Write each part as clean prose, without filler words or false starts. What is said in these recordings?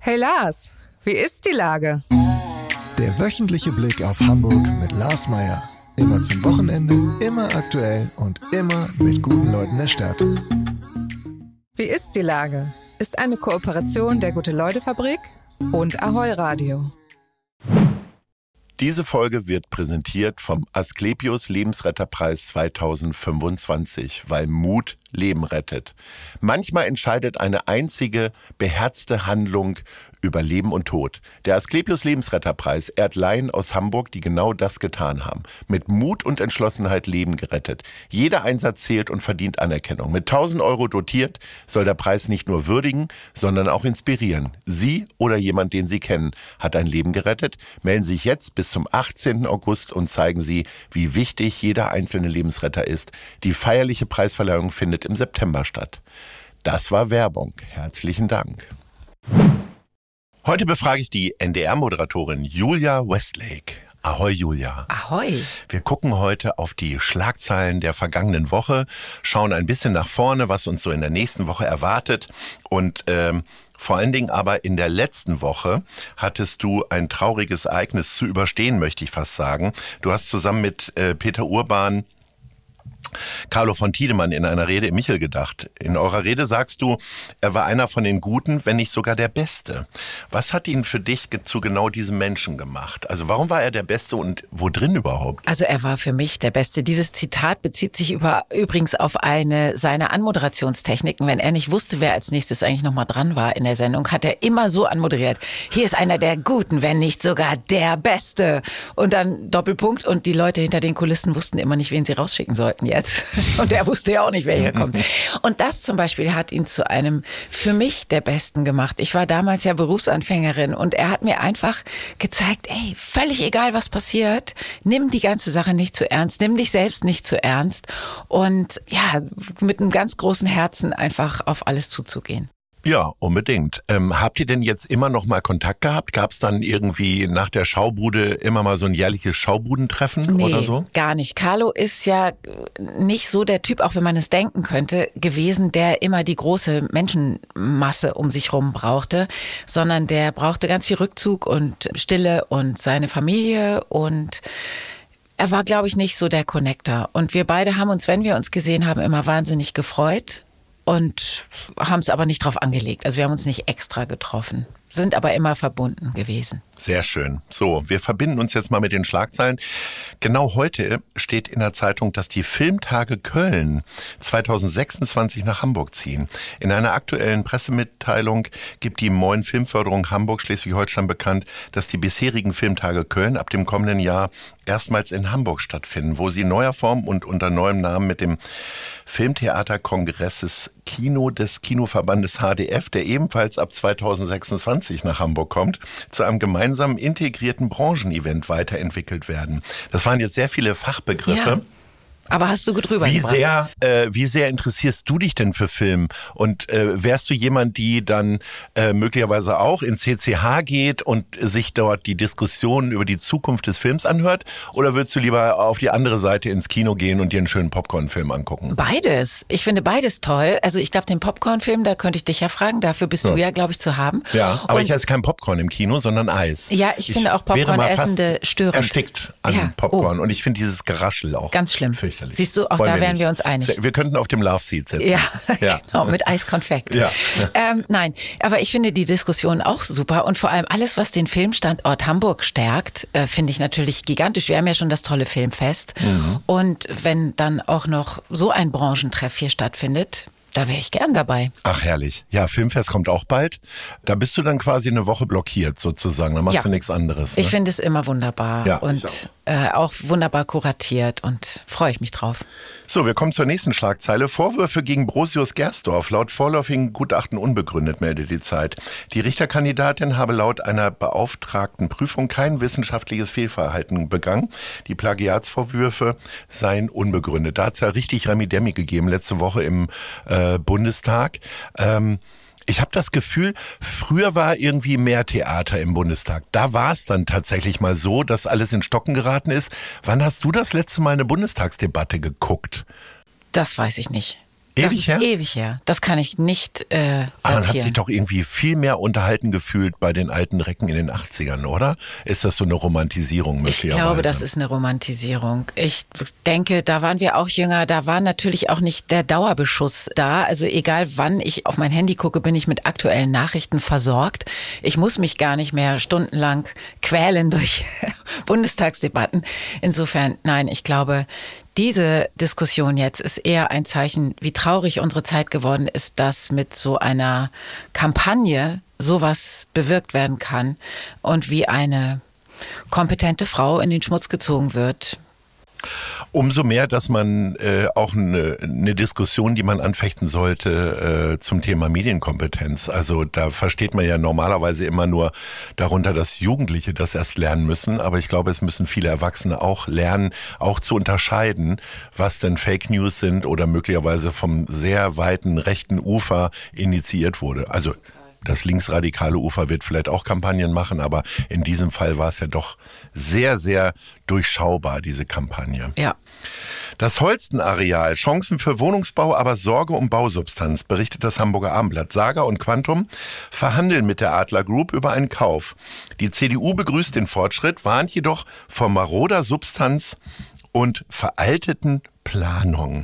Hey Lars, wie ist die Lage? Der wöchentliche Blick auf Hamburg mit Lars Meier. Immer zum Wochenende, immer aktuell und immer mit guten Leuten der Stadt. Wie ist die Lage? Ist eine Kooperation der Gute-Leute-Fabrik und Ahoi Radio. Diese Folge wird präsentiert vom Asklepios Lebensretterpreis 2025, weil Mut Leben rettet. Manchmal entscheidet eine einzige beherzte Handlung über Leben und Tod. Der Asklepios Lebensretterpreis ehrt Laien aus Hamburg, die genau das getan haben. Mit Mut und Entschlossenheit Leben gerettet. Jeder Einsatz zählt und verdient Anerkennung. Mit 1.000 Euro dotiert soll der Preis nicht nur würdigen, sondern auch inspirieren. Sie oder jemand, den Sie kennen, hat ein Leben gerettet. Melden Sie sich jetzt bis zum 18. August und zeigen Sie, wie wichtig jeder einzelne Lebensretter ist. Die feierliche Preisverleihung findet im September statt. Das war Werbung. Herzlichen Dank. Heute befrage ich die NDR-Moderatorin Julia Westlake. Ahoi, Julia. Ahoi. Wir gucken heute auf die Schlagzeilen der vergangenen Woche, schauen ein bisschen nach vorne, was uns so in der nächsten Woche erwartet und vor allen Dingen aber in der letzten Woche hattest du ein trauriges Ereignis zu überstehen, möchte ich fast sagen. Du hast zusammen mit Peter Urban Carlo von Tiedemann in einer Rede im Michel gedacht. In eurer Rede sagst du, er war einer von den Guten, wenn nicht sogar der Beste. Was hat ihn für dich zu genau diesem Menschen gemacht? Also warum war er der Beste und wo drin überhaupt? Also er war für mich der Beste. Dieses Zitat bezieht sich übrigens auf eine seiner Anmoderationstechniken. Wenn er nicht wusste, wer als nächstes eigentlich nochmal dran war in der Sendung, hat er immer so anmoderiert. Hier ist einer der Guten, wenn nicht sogar der Beste. Und dann Doppelpunkt und die Leute hinter den Kulissen wussten immer nicht, wen sie rausschicken sollten jetzt. Und er wusste ja auch nicht, wer hier kommt. Und das zum Beispiel hat ihn zu einem, für mich, der Besten gemacht. Ich war damals ja Berufsanfängerin und er hat mir einfach gezeigt, ey, völlig egal, was passiert, nimm die ganze Sache nicht zu ernst, nimm dich selbst nicht zu ernst und ja, mit einem ganz großen Herzen einfach auf alles zuzugehen. Ja, unbedingt. Habt ihr denn jetzt immer noch mal Kontakt gehabt? Gab es dann irgendwie nach der Schaubude immer mal so ein jährliches Schaubudentreffen oder so? Gar nicht. Carlo ist ja nicht so der Typ, auch wenn man es denken könnte, gewesen, der immer die große Menschenmasse um sich rum brauchte, sondern der brauchte ganz viel Rückzug und Stille und seine Familie und er war, glaube ich, nicht so der Connector. Und wir beide haben uns, wenn wir uns gesehen haben, immer wahnsinnig gefreut. Und haben es aber nicht drauf angelegt. Also wir haben uns nicht extra getroffen, sind aber immer verbunden gewesen. Sehr schön. So, wir verbinden uns jetzt mal mit den Schlagzeilen. Genau heute steht in der Zeitung, dass die Filmtage Köln 2026 nach Hamburg ziehen. In einer aktuellen Pressemitteilung gibt die Moin Filmförderung Hamburg Schleswig-Holstein bekannt, dass die bisherigen Filmtage Köln ab dem kommenden Jahr erstmals in Hamburg stattfinden, wo sie in neuer Form und unter neuem Namen mit dem Filmtheaterkongresses Kino des Kinoverbandes HDF, der ebenfalls ab 2026 nach Hamburg kommt, zu einem gemeinsamen integrierten Branchenevent weiterentwickelt werden. Das waren jetzt sehr viele Fachbegriffe. Ja. Aber hast du drüber gebracht? Wie sehr interessierst du dich denn für Film? Und wärst du jemand, die dann möglicherweise auch in CCH geht und sich dort die Diskussionen über die Zukunft des Films anhört? Oder würdest du lieber auf die andere Seite ins Kino gehen und dir einen schönen Popcorn-Film angucken? Beides. Ich finde beides toll. Also ich glaube, den Popcorn-Film, da könnte ich dich ja fragen. Dafür bist du ja, glaube ich, zu haben. Ja, aber ich esse kein Popcorn im Kino, sondern Eis. Ja, ich finde auch Popcorn-Essende störend. Erstickt an Popcorn. Und ich finde dieses Geraschel auch ganz schlimm. Fürchterlich. Siehst du, auch da wären wir uns einig. Wir könnten auf dem Love Seat sitzen. Ja, genau, mit Eiskonfekt. Ja. Nein, aber ich finde die Diskussion auch super und vor allem alles, was den Filmstandort Hamburg stärkt, finde ich natürlich gigantisch. Wir haben ja schon das tolle Filmfest und wenn dann auch noch so ein Branchentreff hier stattfindet, da wäre ich gern dabei. Ach, herrlich. Ja, Filmfest kommt auch bald. Da bist du dann quasi eine Woche blockiert sozusagen. Da machst du nichts anderes. Ne? Ich finde es immer wunderbar und auch wunderbar kuratiert und freue ich mich drauf. So, wir kommen zur nächsten Schlagzeile. Vorwürfe gegen Brosius Gersdorf. Laut vorläufigen Gutachten unbegründet, meldet die Zeit. Die Richterkandidatin habe laut einer beauftragten Prüfung kein wissenschaftliches Fehlverhalten begangen. Die Plagiatsvorwürfe seien unbegründet. Da hat es ja richtig Remi-Demi gegeben letzte Woche im Bundestag. Ich habe das Gefühl, früher war irgendwie mehr Theater im Bundestag. Da war es dann tatsächlich mal so, dass alles in Stocken geraten ist. Wann hast du das letzte Mal eine Bundestagsdebatte geguckt? Das weiß ich nicht. Das ist ewig her. Das kann ich nicht man hat datieren. sich doch irgendwie viel mehr unterhalten gefühlt bei den alten Recken in den 80ern, oder? Ist das so eine Romantisierung Ich möglicherweise? glaube, das ist eine Romantisierung. Ich denke, da waren wir auch jünger, da war natürlich auch nicht der Dauerbeschuss da. Also egal wann ich auf mein Handy gucke, bin ich mit aktuellen Nachrichten versorgt. Ich muss mich gar nicht mehr stundenlang quälen durch Bundestagsdebatten. Insofern, nein, ich glaube, diese Diskussion jetzt ist eher ein Zeichen, wie traurig unsere Zeit geworden ist, dass mit so einer Kampagne sowas bewirkt werden kann und wie eine kompetente Frau in den Schmutz gezogen wird. Umso mehr, dass man auch eine Diskussion, die man anfechten sollte zum Thema Medienkompetenz. Also da versteht man ja normalerweise immer nur darunter, dass Jugendliche das erst lernen müssen. Aber ich glaube, es müssen viele Erwachsene auch lernen, auch zu unterscheiden, was denn Fake News sind oder möglicherweise vom sehr weiten rechten Ufer initiiert wurde. Also das linksradikale Ufer wird vielleicht auch Kampagnen machen, aber in diesem Fall war es ja doch sehr, sehr durchschaubar, diese Kampagne. Ja. Das Holsten-Areal, Chancen für Wohnungsbau, aber Sorge um Bausubstanz, berichtet das Hamburger Abendblatt. Saga und Quantum verhandeln mit der Adler Group über einen Kauf. Die CDU begrüßt den Fortschritt, warnt jedoch vor maroder Substanz und veralteten Planungen.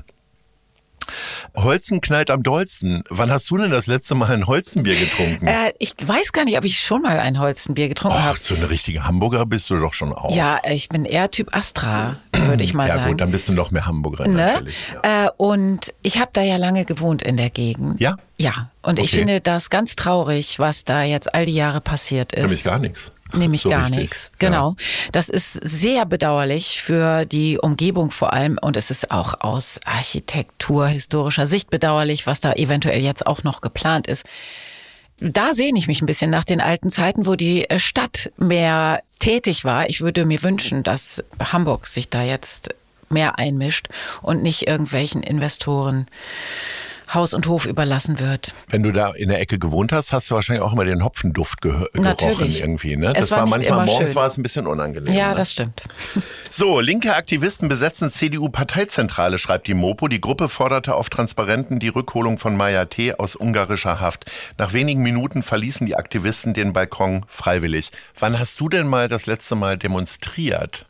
Holsten knallt am dollsten. Wann hast du denn das letzte Mal ein Holstenbier getrunken? Ich weiß gar nicht, ob ich schon mal ein Holstenbier getrunken habe. Ach, so eine richtige Hamburger bist du doch schon auch. Ja, ich bin eher Typ Astra, würde ich mal sagen. Ja gut, dann bist du noch mehr Hamburgerin natürlich. Ja. Und ich habe da ja lange gewohnt in der Gegend. Ja? Ja, und ich finde das ganz traurig, was da jetzt all die Jahre passiert ist. Nämlich gar nichts. Nämlich So gar richtig. nichts, genau. Ja. Das ist sehr bedauerlich für die Umgebung vor allem und es ist auch aus architekturhistorischer Sicht bedauerlich, was da eventuell jetzt auch noch geplant ist. Da sehne ich mich ein bisschen nach den alten Zeiten, wo die Stadt mehr tätig war. Ich würde mir wünschen, dass Hamburg sich da jetzt mehr einmischt und nicht irgendwelchen Investoren Haus und Hof überlassen wird. Wenn du da in der Ecke gewohnt hast, hast du wahrscheinlich auch immer den Hopfenduft gerochen Natürlich. irgendwie. Ne? Es Das war war nicht manchmal immer morgens schön. war es ein bisschen unangenehm. Ja, ne? das stimmt. So, linke Aktivisten besetzen CDU-Parteizentrale, schreibt die Mopo. Die Gruppe forderte auf Transparenten die Rückholung von Maya T. aus ungarischer Haft. Nach wenigen Minuten verließen die Aktivisten den Balkon freiwillig. Wann hast du denn mal das letzte Mal demonstriert?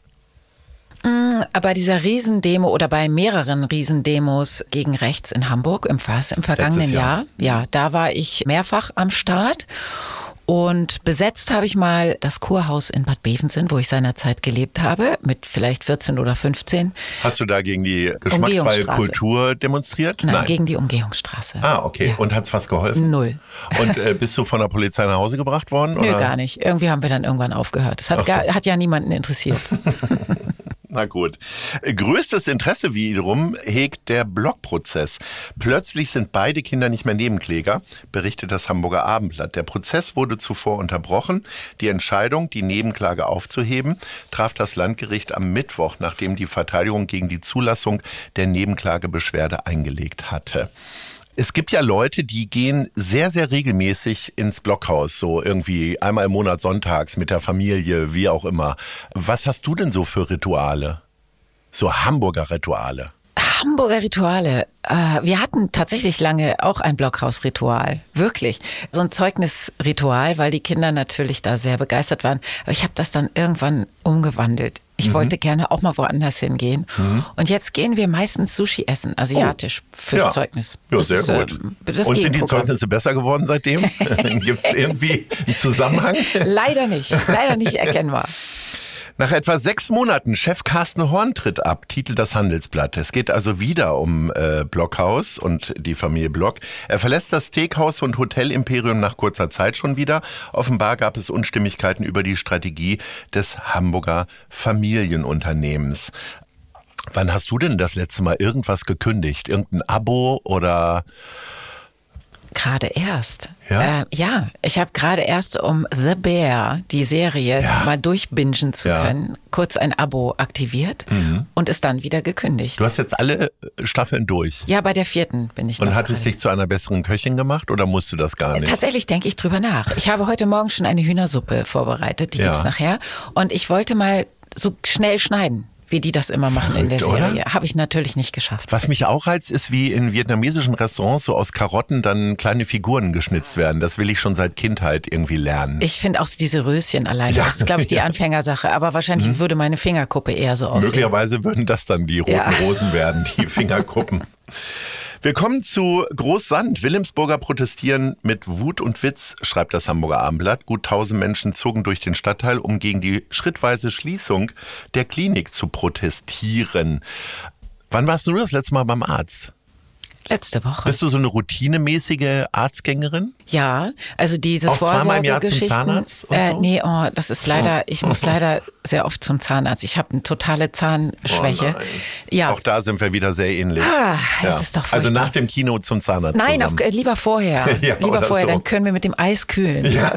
Bei dieser Riesendemo oder bei mehreren Riesendemos gegen rechts in Hamburg im vergangenen Letztes Jahr. Jahr, ja, da war ich mehrfach am Start. Und besetzt habe ich mal das Kurhaus in Bad Bevensen, wo ich seinerzeit gelebt habe, mit vielleicht 14 oder 15. Hast du da gegen die geschmacksfreie Umgehungsstraße. Kultur demonstriert? Nein, gegen die Umgehungsstraße. Ah, okay. Ja. Und hat's was geholfen? 0. Und bist du von der Polizei nach Hause gebracht worden? Nö, oder? gar nicht. Irgendwie haben wir dann irgendwann aufgehört. Das hat, Ach so. hat ja niemanden interessiert. Na gut. Größtes Interesse wiederum hegt der Blockprozess. Plötzlich sind beide Kinder nicht mehr Nebenkläger, berichtet das Hamburger Abendblatt. Der Prozess wurde zuvor unterbrochen. Die Entscheidung, die Nebenklage aufzuheben, traf das Landgericht am Mittwoch, nachdem die Verteidigung gegen die Zulassung der Nebenklagebeschwerde eingelegt hatte. Es gibt ja Leute, die gehen sehr, sehr regelmäßig ins Blockhaus, so irgendwie einmal im Monat sonntags mit der Familie, wie auch immer. Was hast du denn so für Rituale? So Hamburger Rituale? Hamburger Rituale. Wir hatten tatsächlich lange auch ein Blockhausritual. Wirklich. So ein Zeugnisritual, weil die Kinder natürlich da sehr begeistert waren. Aber ich habe das dann irgendwann umgewandelt. Ich wollte gerne auch mal woanders hingehen. Und jetzt gehen wir meistens Sushi essen, asiatisch, fürs Ja. Zeugnis. Ja, Das sehr ist, gut. das Und sind die Gegenprogramm. Zeugnisse besser geworden seitdem? Gibt es irgendwie einen Zusammenhang? Leider nicht erkennbar. Nach etwa 6 Monaten, Chef Carsten Horn tritt ab, titelt das Handelsblatt. Es geht also wieder um Blockhaus und die Familie Block. Er verlässt das Steakhouse und Hotelimperium nach kurzer Zeit schon wieder. Offenbar gab es Unstimmigkeiten über die Strategie des Hamburger Familienunternehmens. Wann hast du denn das letzte Mal irgendwas gekündigt? Irgendein Abo oder... Gerade erst. Ja? Ja, ich habe gerade erst, um The Bear, die Serie, mal durchbingen zu können, kurz ein Abo aktiviert und es dann wieder gekündigt. Du hast jetzt alle Staffeln durch. Ja, bei der 4. bin ich noch. Und hat es gerade. dich zu einer besseren Köchin gemacht oder musst du das gar nicht? Tatsächlich denke ich drüber nach. Ich habe heute Morgen schon eine Hühnersuppe vorbereitet, die gibt's nachher. Und ich wollte mal so schnell schneiden. wie die das immer machen in der Verrückt, Serie. Habe ich natürlich nicht geschafft. Was mich auch reizt, ist, wie in vietnamesischen Restaurants so aus Karotten dann kleine Figuren geschnitzt werden. Das will ich schon seit Kindheit irgendwie lernen. Ich finde auch diese Röschen allein, das ist, glaube ich, die Anfängersache. Aber wahrscheinlich würde meine Fingerkuppe eher so aussehen. Möglicherweise würden das dann die roten Rosen werden, die Fingerkuppen. Wir kommen zu Großsand. Wilhelmsburger protestieren mit Wut und Witz, schreibt das Hamburger Abendblatt. Gut 1000 Menschen zogen durch den Stadtteil, um gegen die schrittweise Schließung der Klinik zu protestieren. Wann warst du das letzte Mal beim Arzt? Letzte Woche. Bist du so eine routinemäßige Arztgängerin? Ja, also diese Auch zweimal im Jahr zum Vorsorgegeschichten. Zahnarzt und so? Nee, das ist leider, ich muss leider sehr oft zum Zahnarzt. Ich habe eine totale Zahnschwäche. Oh nein. Ja. Auch da sind wir wieder sehr ähnlich. Das ist doch furchtbar. Also nach dem Kino zum Zahnarzt Nein, zusammen. lieber vorher. Ja, lieber oder vorher, so. dann können wir mit dem Eis kühlen. Ja.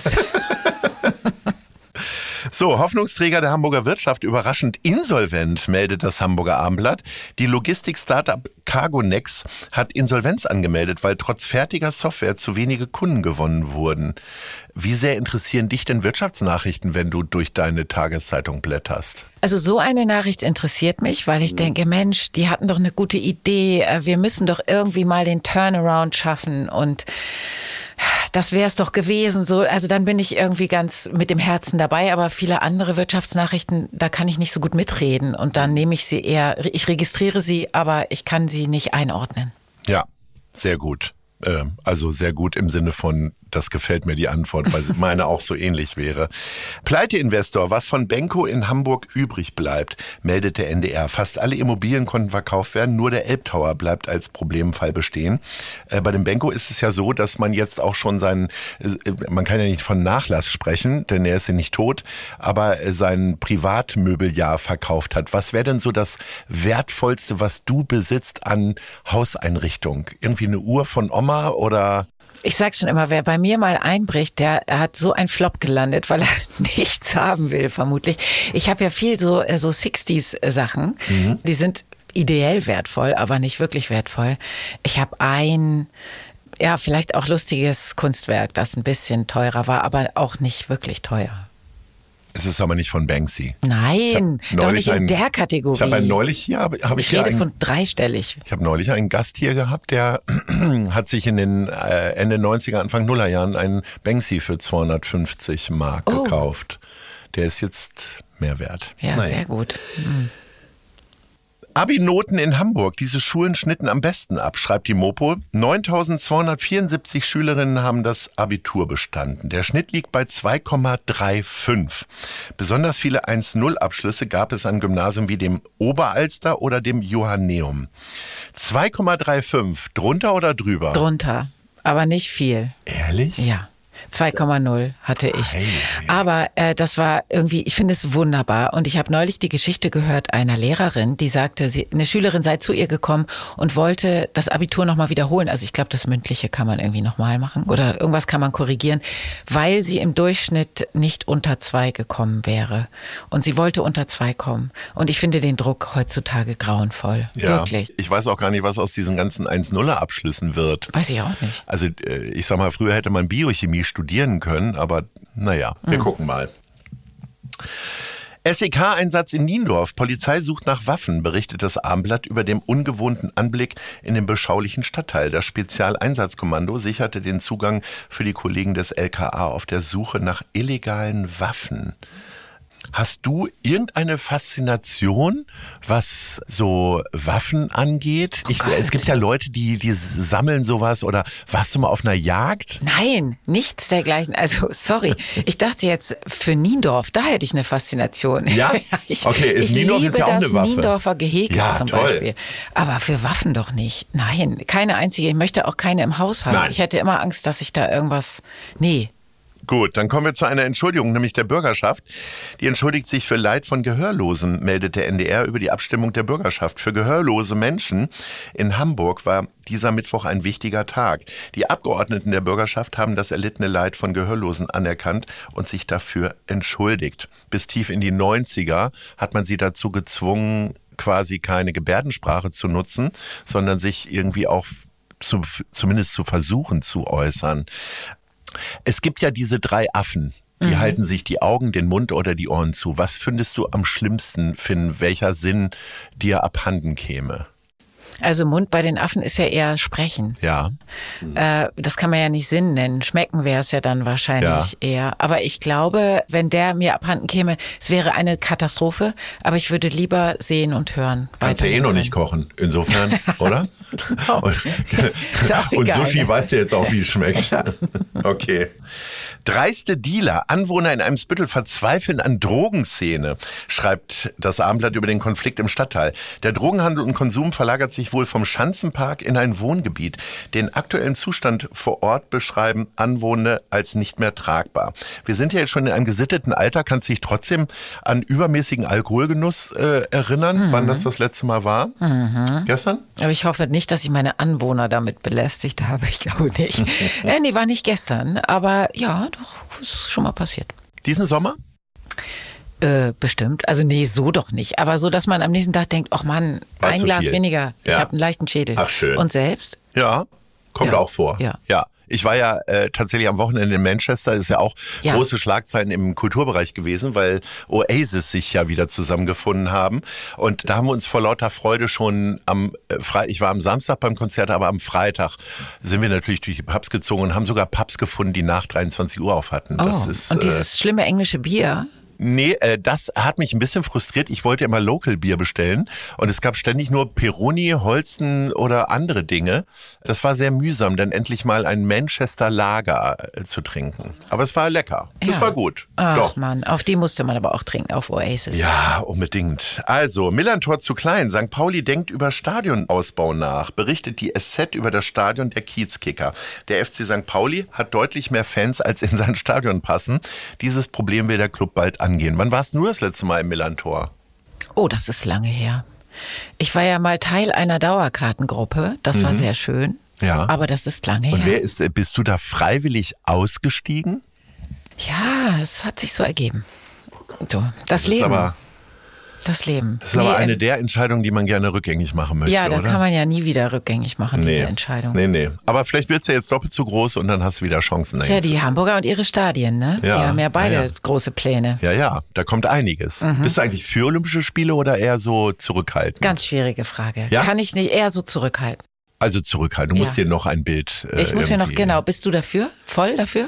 So, Hoffnungsträger der Hamburger Wirtschaft überraschend insolvent, meldet das Hamburger Abendblatt. Die Logistik-Startup Cargonex hat Insolvenz angemeldet, weil trotz fertiger Software zu wenige Kunden gewonnen wurden. Wie sehr interessieren dich denn Wirtschaftsnachrichten, wenn du durch deine Tageszeitung blätterst? Also so eine Nachricht interessiert mich, weil ich denke, Mensch, die hatten doch eine gute Idee. Wir müssen doch irgendwie mal den Turnaround schaffen und das wäre es doch gewesen. So, also dann bin ich irgendwie ganz mit dem Herzen dabei, aber viele andere Wirtschaftsnachrichten, da kann ich nicht so gut mitreden und dann nehme ich sie eher, ich registriere sie, aber ich kann sie nicht einordnen. Ja, sehr gut. Also sehr gut im Sinne von, das gefällt mir die Antwort, weil meine auch so ähnlich wäre. Pleiteinvestor, was von Benko in Hamburg übrig bleibt, meldet der NDR. Fast alle Immobilien konnten verkauft werden, nur der Elbtower bleibt als Problemfall bestehen. Bei dem Benko ist es ja so, dass man jetzt auch schon man kann ja nicht von Nachlass sprechen, denn er ist ja nicht tot, aber sein Privatmöbeljahr verkauft hat. Was wäre denn so das Wertvollste, was du besitzt an Hauseinrichtung? Irgendwie eine Uhr von Oma oder... Ich sag schon immer, wer bei mir mal einbricht, der hat so ein Flop gelandet, weil er nichts haben will, vermutlich. Ich habe ja viel so 60s-Sachen, die sind ideell wertvoll, aber nicht wirklich wertvoll. Ich habe vielleicht auch lustiges Kunstwerk, das ein bisschen teurer war, aber auch nicht wirklich teuer. Es ist aber nicht von Banksy. Nein, doch nicht in der Kategorie. Ich habe neulich hier, ich rede von dreistellig. Ich habe neulich einen Gast hier gehabt, der hat sich in den Ende 90er, Anfang Nullerjahren einen Banksy für 250 Mark gekauft. Der ist jetzt mehr wert. Ja, sehr gut. Abi-Noten in Hamburg. Diese Schulen schnitten am besten ab, schreibt die Mopo. 9.274 Schülerinnen haben das Abitur bestanden. Der Schnitt liegt bei 2,35. Besonders viele 1-0-Abschlüsse gab es an Gymnasien wie dem Oberalster oder dem Johanneum. 2,35. Drunter oder drüber? Drunter, aber nicht viel. Ehrlich? Ja. 2,0 hatte ich. Aber das war irgendwie, ich finde es wunderbar. Und ich habe neulich die Geschichte gehört einer Lehrerin, die sagte, eine Schülerin sei zu ihr gekommen und wollte das Abitur nochmal wiederholen. Also ich glaube, das Mündliche kann man irgendwie nochmal machen oder irgendwas kann man korrigieren, weil sie im Durchschnitt nicht unter 2 gekommen wäre. Und sie wollte unter 2 kommen. Und ich finde den Druck heutzutage grauenvoll. Ja, wirklich. Ich weiß auch gar nicht, was aus diesen ganzen 1-0er-Abschlüssen wird. Weiß ich auch nicht. Also ich sag mal, früher hätte man Biochemie studieren können, aber naja, wir gucken mal. SEK-Einsatz in Niendorf. Polizei sucht nach Waffen, berichtet das Abendblatt über den ungewohnten Anblick in dem beschaulichen Stadtteil. Das Spezialeinsatzkommando sicherte den Zugang für die Kollegen des LKA auf der Suche nach illegalen Waffen. Hast du irgendeine Faszination, was so Waffen angeht? Es gibt ja Leute, die sammeln sowas, oder warst du mal auf einer Jagd? Nein, nichts dergleichen. Also, sorry. Ich dachte jetzt, für Niendorf, da hätte ich eine Faszination. Ja? Okay, Niendorf ist ja auch eine Waffe. Ich liebe das Niendorfer Gehege zum toll. Beispiel. Aber für Waffen doch nicht. Nein, keine einzige. Ich möchte auch keine im Haus haben. Nein. Ich hätte immer Angst, dass ich da irgendwas... Nee. Gut, dann kommen wir zu einer Entschuldigung, nämlich der Bürgerschaft. Die entschuldigt sich für Leid von Gehörlosen, meldet der NDR über die Abstimmung der Bürgerschaft. Für gehörlose Menschen in Hamburg war dieser Mittwoch ein wichtiger Tag. Die Abgeordneten der Bürgerschaft haben das erlittene Leid von Gehörlosen anerkannt und sich dafür entschuldigt. Bis tief in die 90er hat man sie dazu gezwungen, quasi keine Gebärdensprache zu nutzen, sondern sich irgendwie auch zumindest zu versuchen zu äußern. Es gibt ja diese 3 Affen Die halten sich die Augen, den Mund oder die Ohren zu. Was findest du am schlimmsten, Finn, welcher Sinn dir abhanden käme? Also Mund bei den Affen ist ja eher Sprechen. Ja. Das kann man ja nicht Sinn nennen. Schmecken wäre es ja dann wahrscheinlich eher. Aber ich glaube, wenn der mir abhanden käme, es wäre eine Katastrophe. Aber ich würde lieber sehen und hören. Kannst ja eh noch nicht kochen. Insofern, oder? Genau. Und Sushi weißt du jetzt auch, wie es schmeckt. Ja. Okay. Dreiste Dealer, Anwohner in Eimsbüttel verzweifeln an Drogenszene, schreibt das Abendblatt über den Konflikt im Stadtteil. Der Drogenhandel und Konsum verlagert sich wohl vom Schanzenpark in ein Wohngebiet. Den aktuellen Zustand vor Ort beschreiben Anwohner als nicht mehr tragbar. Wir sind ja jetzt schon in einem gesitteten Alter. Kannst du dich trotzdem an übermäßigen Alkoholgenuss erinnern, wann das letzte Mal war? Gestern? Aber ich hoffe nicht, dass ich meine Anwohner damit belästigt habe. Ich glaube nicht. Nee, war nicht gestern. Aber ja, doch, ist schon mal passiert. Diesen Sommer? Bestimmt. Also nee, so doch nicht. Aber so, dass man am nächsten Tag denkt, ach Mann, War ein zu Glas viel. weniger. Ich Ja. habe einen leichten Schädel. Ach, schön. Und selbst? Ja, kommt Ja. auch vor. Ja. Ich war ja tatsächlich am Wochenende in Manchester, ist ja auch große Schlagzeilen im Kulturbereich gewesen, weil Oasis sich ja wieder zusammengefunden haben. Und da haben wir uns vor lauter Freude schon ich war am Samstag beim Konzert, aber am Freitag sind wir natürlich durch die Pubs gezogen und haben sogar Pubs gefunden, die nach 23 Uhr auf hatten. Das ist, und dieses schlimme englische Bier? Nee, das hat mich ein bisschen frustriert. Ich wollte immer Local Bier bestellen und es gab ständig nur Peroni, Holsten oder andere Dinge. Das war sehr mühsam, dann endlich mal ein Manchester Lager zu trinken. Aber es war lecker. Es Ja. war gut. Ach Doch. Mann, auf die musste man aber auch trinken, auf Oasis. Ja, unbedingt. Also, Millerntor zu klein. St. Pauli denkt über Stadionausbau nach, berichtet die SZ über das Stadion der Kiezkicker. Der FC St. Pauli hat deutlich mehr Fans, als in sein Stadion passen. Dieses Problem will der Club bald angehen. Wann warst du das letzte Mal im Millerntor? Oh, das ist lange her. Ich war ja mal Teil einer Dauerkartengruppe. Das war sehr schön. Ja. Aber das ist lange Und her. bist du da freiwillig ausgestiegen? Ja, es hat sich so ergeben. So, das Leben. Das Leben. Das ist aber eine der Entscheidungen, die man gerne rückgängig machen möchte, ja, da oder? kann man ja nie wieder rückgängig machen, diese Entscheidung. Nee. Aber vielleicht wird's ja jetzt doppelt so groß und dann hast du wieder Chancen. Ja, die Hamburger und ihre Stadien, ne? Ja, Die haben ja beide ja. große Pläne. Ja, da kommt einiges. Bist du eigentlich für Olympische Spiele oder eher so zurückhaltend? Ganz schwierige Frage. Ja? Kann ich nicht eher so zurückhalten? Also zurückhalten. Du musst dir noch ein Bild Ich muss mir noch, irgendwie- genau, bist du dafür? Voll dafür?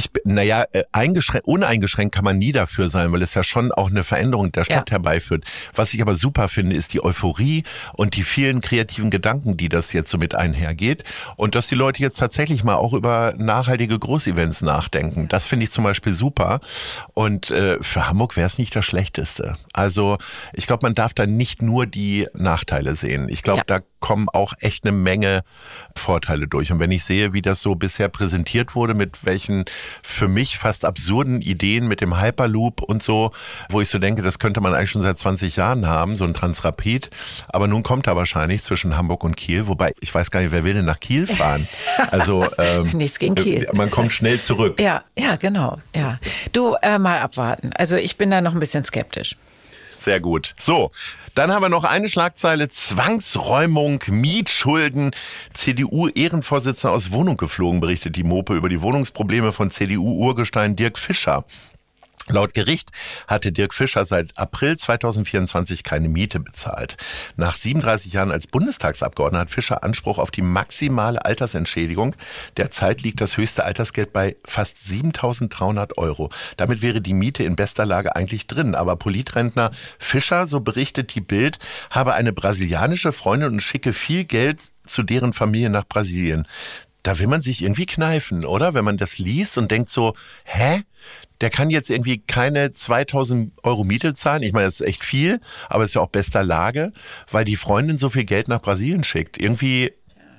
Uneingeschränkt kann man nie dafür sein, weil es ja schon auch eine Veränderung der Stadt herbeiführt. Was ich aber super finde, ist die Euphorie und die vielen kreativen Gedanken, die das jetzt so mit einhergeht. Und dass die Leute jetzt tatsächlich mal auch über nachhaltige Großevents nachdenken. Das finde ich zum Beispiel super. Und für Hamburg wäre es nicht das Schlechteste. Also ich glaube, man darf da nicht nur die Nachteile sehen. Ich glaube, da kommen auch echt eine Menge Vorteile durch. Und wenn ich sehe, wie das so bisher präsentiert wurde, mit welchen für mich fast absurden Ideen mit dem Hyperloop und so, wo ich so denke, das könnte man eigentlich schon seit 20 Jahren haben, so ein Transrapid. Aber nun kommt er wahrscheinlich zwischen Hamburg und Kiel, wobei ich weiß gar nicht, wer will denn nach Kiel fahren? Also Nichts gegen Kiel. Man kommt schnell zurück. Ja, genau. Ja. Du, mal abwarten. Also ich bin da noch ein bisschen skeptisch. Sehr gut. So, dann haben wir noch eine Schlagzeile. Zwangsräumung, Mietschulden. CDU-Ehrenvorsitzender aus Wohnung geflogen, berichtet die Mope über die Wohnungsprobleme von CDU-Urgestein Dirk Fischer. Laut Gericht hatte Dirk Fischer seit April 2024 keine Miete bezahlt. Nach 37 Jahren als Bundestagsabgeordneter hat Fischer Anspruch auf die maximale Altersentschädigung. Derzeit liegt das höchste Altersgeld bei fast 7.300 €. Damit wäre die Miete in bester Lage eigentlich drin. Aber Politrentner Fischer, so berichtet die Bild, habe eine brasilianische Freundin und schicke viel Geld zu deren Familie nach Brasilien. Da will man sich irgendwie kneifen, oder? Wenn man das liest und denkt so, hä? Der kann jetzt irgendwie keine 2.000 € Miete zahlen. Ich meine, das ist echt viel, aber es ist ja auch bester Lage, weil die Freundin so viel Geld nach Brasilien schickt. Irgendwie,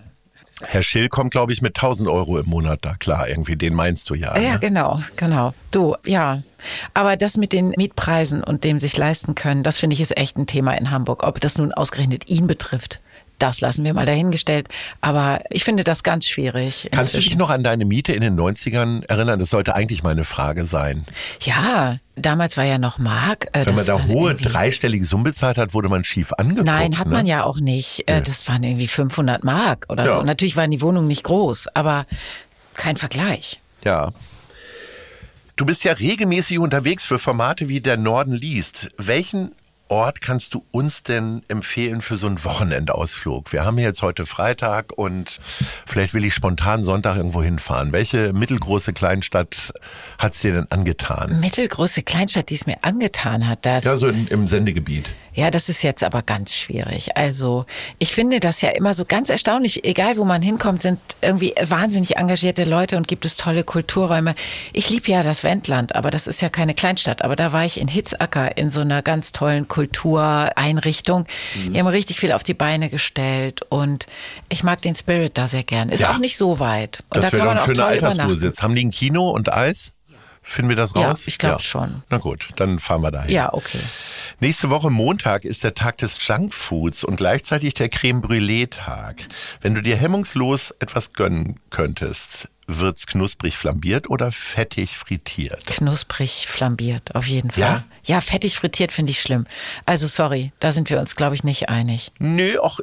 Herr Schill kommt, glaube ich, mit 1.000 € im Monat da klar. Irgendwie, den meinst du ja. Ja, Ne? genau. Du, ja. Aber das mit den Mietpreisen und dem sich leisten können, das finde ich ist echt ein Thema in Hamburg. Ob das nun ausgerechnet ihn betrifft, das lassen wir mal dahingestellt. Aber ich finde das ganz schwierig. Kannst du dich noch an deine Miete in den 90ern erinnern? Das sollte eigentlich meine Frage sein. Ja, damals war ja noch Mark. Wenn man da hohe dreistellige Summen bezahlt hat, wurde man schief angeguckt. Nein, hat ne? man ja auch nicht. Das waren irgendwie 500 Mark oder Ja. so. Natürlich waren die Wohnungen nicht groß, aber kein Vergleich. Ja. Du bist ja regelmäßig unterwegs für Formate wie Der Norden liest. Welchen Ort kannst du uns denn empfehlen für so einen Wochenendausflug? Wir haben jetzt heute Freitag und vielleicht will ich spontan Sonntag irgendwo hinfahren. Welche mittelgroße Kleinstadt hat es dir denn angetan? Mittelgroße Kleinstadt, die es mir angetan hat. Ja, so im Sendegebiet. Ja, das ist jetzt aber ganz schwierig. Also ich finde das ja immer so ganz erstaunlich. Egal, wo man hinkommt, sind irgendwie wahnsinnig engagierte Leute und gibt es tolle Kulturräume. Ich liebe ja das Wendland, aber das ist ja keine Kleinstadt. Aber da war ich in Hitzacker in so einer ganz tollen Kultureinrichtung. Die haben richtig viel auf die Beine gestellt und ich mag den Spirit da sehr gern. Ist auch nicht so weit. Und das da kann man auch toll übernachten. Jetzt haben die ein Kino und Eis? Finden wir das raus? Ja, ich glaube schon. Na gut, dann fahren wir dahin. Ja, okay. Nächste Woche Montag ist der Tag des Junkfoods und gleichzeitig der Creme Brûlée-Tag. Wenn du dir hemmungslos etwas gönnen könntest, wird's knusprig flambiert oder fettig frittiert? Knusprig flambiert, auf jeden Fall. Ja? Ja, fettig frittiert finde ich schlimm. Also sorry, da sind wir uns, glaube ich, nicht einig. Nö, auch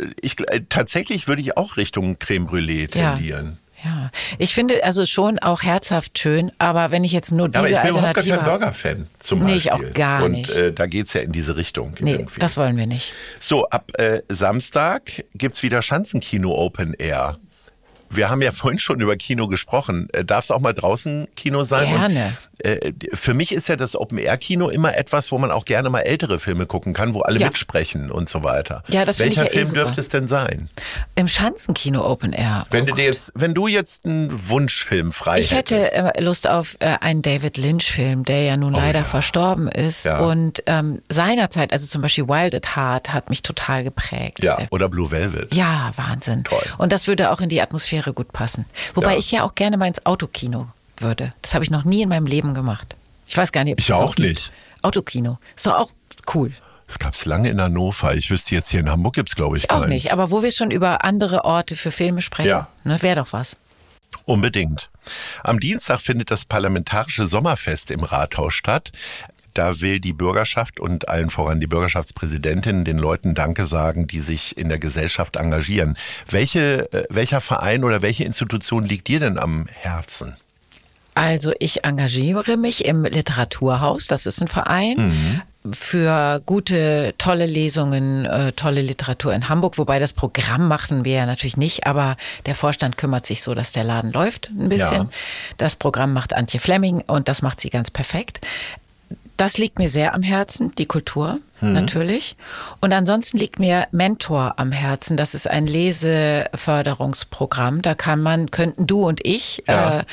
tatsächlich würde ich auch Richtung Creme Brûlée tendieren. Ja, ich finde also schon auch herzhaft schön, aber wenn ich jetzt nur diese Alternative habe. Aber ich bin überhaupt gar kein Burger-Fan zum Beispiel. Nee, ich auch gar nicht. Und da geht's ja in diese Richtung. Nee, irgendwie. Das wollen wir nicht. So, ab Samstag gibt's wieder Schanzenkino Open Air. Wir haben ja vorhin schon über Kino gesprochen. Darf es auch mal draußen Kino sein? Gerne. Und, für mich ist ja das Open-Air-Kino immer etwas, wo man auch gerne mal ältere Filme gucken kann, wo alle mitsprechen und so weiter. Ja, das Welcher ich ja Film dürfte es denn sein? Im Schanzenkino Open Air. Wenn du jetzt einen Wunschfilm frei hättest. Ich hätte Lust auf einen David Lynch-Film, der ja nun leider verstorben ist. Ja. Und seinerzeit, also zum Beispiel Wild at Heart, hat mich total geprägt. Ja, oder Blue Velvet. Ja, Wahnsinn. Toll. Und das würde auch in die Atmosphäre gut passen. Wobei ich ja auch gerne mal ins Autokino würde. Das habe ich noch nie in meinem Leben gemacht. Ich weiß gar nicht, ob es das auch auch nicht. Autokino. Ist doch auch cool. Das gab es lange in Hannover. Ich wüsste jetzt, hier in Hamburg gibt es, glaube ich, auch nicht. Aber wo wir schon über andere Orte für Filme sprechen, wäre doch was. Unbedingt. Am Dienstag findet das Parlamentarische Sommerfest im Rathaus statt. Da will die Bürgerschaft und allen voran die Bürgerschaftspräsidentin den Leuten Danke sagen, die sich in der Gesellschaft engagieren. Welcher Verein oder welche Institution liegt dir denn am Herzen? Also ich engagiere mich im Literaturhaus, das ist ein Verein, für gute, tolle Lesungen, tolle Literatur in Hamburg, wobei das Programm machen wir ja natürlich nicht, aber der Vorstand kümmert sich so, dass der Laden läuft ein bisschen. Ja. Das Programm macht Antje Flemming und das macht sie ganz perfekt. Das liegt mir sehr am Herzen, die Kultur natürlich. Und ansonsten liegt mir Mentor am Herzen. Das ist ein Leseförderungsprogramm. Da könnten du und ich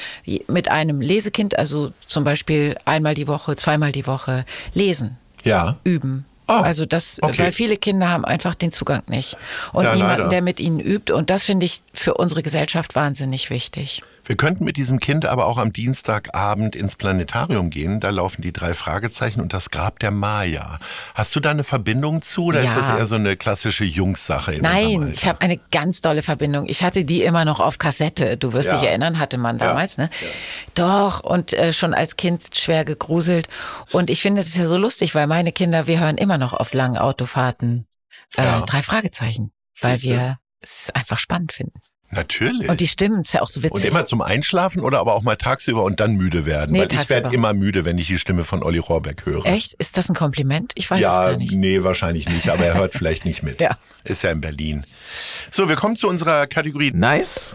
mit einem Lesekind, also zum Beispiel einmal die Woche, zweimal die Woche lesen, üben. Oh, also weil viele Kinder haben einfach den Zugang nicht. Und niemanden, der mit ihnen übt. Und das finde ich für unsere Gesellschaft wahnsinnig wichtig. Wir könnten mit diesem Kind aber auch am Dienstagabend ins Planetarium gehen. Da laufen die 3 Fragezeichen und das Grab der Maya. Hast du da eine Verbindung zu oder ist das eher so eine klassische Jungssache? Nein, ich habe eine ganz tolle Verbindung. Ich hatte die immer noch auf Kassette. Du wirst dich erinnern, hatte man damals, ne? Ja. Doch, und schon als Kind schwer gegruselt. Und ich finde, das ist ja so lustig, weil meine Kinder, wir hören immer noch auf langen Autofahrten 3 Fragezeichen, weil wir es einfach spannend finden. Natürlich. Und die Stimmen ist ja auch so witzig. Und immer zum Einschlafen oder aber auch mal tagsüber und dann müde werden? Nee, weil ich werde immer müde, wenn ich die Stimme von Olli Rohrbeck höre. Echt? Ist das ein Kompliment? Ich weiß es gar nicht. Nee, wahrscheinlich nicht, aber er hört vielleicht nicht mit. Ja. Ist ja in Berlin. So, wir kommen zu unserer Kategorie Nice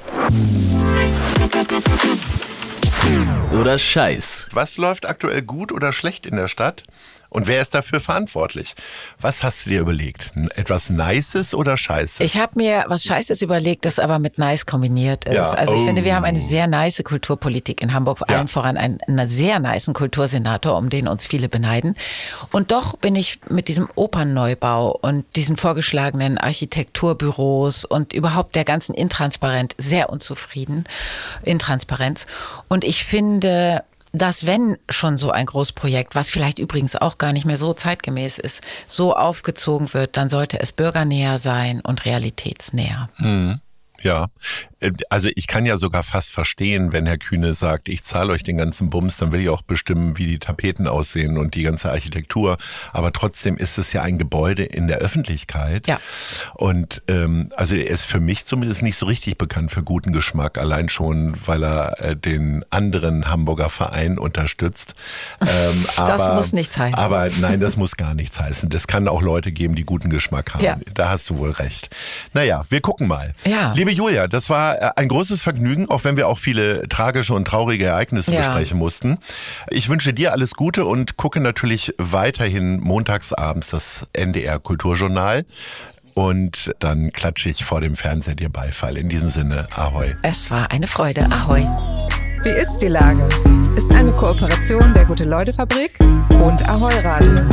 oder Scheiß. Was läuft aktuell gut oder schlecht in der Stadt? Und wer ist dafür verantwortlich? Was hast du dir überlegt? Etwas Nices oder Scheißes? Ich habe mir was Scheißes überlegt, das aber mit Nice kombiniert ist. Ja. Also ich finde, wir haben eine sehr nice Kulturpolitik in Hamburg, allen voran einen sehr nicen Kultursenator, um den uns viele beneiden. Und doch bin ich mit diesem Opernneubau und diesen vorgeschlagenen Architekturbüros und überhaupt der ganzen Intransparenz sehr unzufrieden. Intransparenz. Und ich finde, dass wenn schon so ein Großprojekt, was vielleicht übrigens auch gar nicht mehr so zeitgemäß ist, so aufgezogen wird, dann sollte es bürgernäher sein und realitätsnäher. Ja, also ich kann ja sogar fast verstehen, wenn Herr Kühne sagt, ich zahle euch den ganzen Bums, dann will ich auch bestimmen, wie die Tapeten aussehen und die ganze Architektur. Aber trotzdem ist es ja ein Gebäude in der Öffentlichkeit. Ja. Und also er ist für mich zumindest nicht so richtig bekannt für guten Geschmack, allein schon, weil er den anderen Hamburger Verein unterstützt. Das muss nichts heißen. Aber nein, das muss gar nichts heißen. Das kann auch Leute geben, die guten Geschmack haben. Ja. Da hast du wohl recht. Naja, wir gucken mal. Ja. Liebe Julia, das war ein großes Vergnügen, auch wenn wir auch viele tragische und traurige Ereignisse besprechen mussten. Ich wünsche dir alles Gute und gucke natürlich weiterhin montagsabends das NDR Kulturjournal. Und dann klatsche ich vor dem Fernseher dir Beifall. In diesem Sinne, Ahoi. Es war eine Freude. Ahoi. Wie ist die Lage? Ist eine Kooperation der Gute-Leute-Fabrik und Ahoi Radio.